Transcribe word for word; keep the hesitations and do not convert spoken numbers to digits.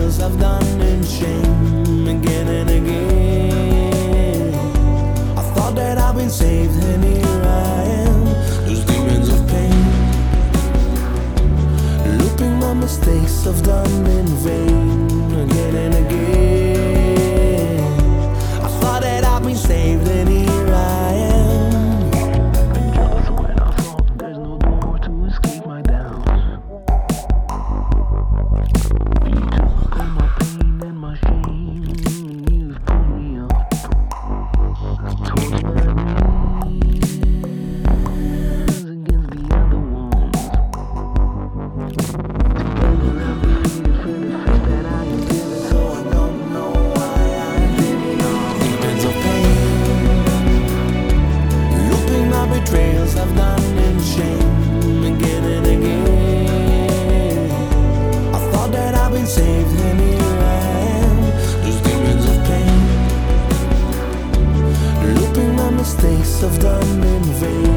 betrayals I've done in shame again and again. I thought that I've been saved, and here I am, those demons of pain, looping my mistakes I've done in vain again and again. I thought that I've been saved, and here I am. Been jealous when I thought there's no door to escape my doubts. You took all my pain and my shame, and you've pulled me up. I told you my knees against the other ones. Together I'm defeated for the faith that I am given, so I don't know why I'm living on demons of pain, looping my betrayals I've done in shame again and again. I thought that I've been saved, and here I am, those demons of pain, looping my mistakes I've done in vain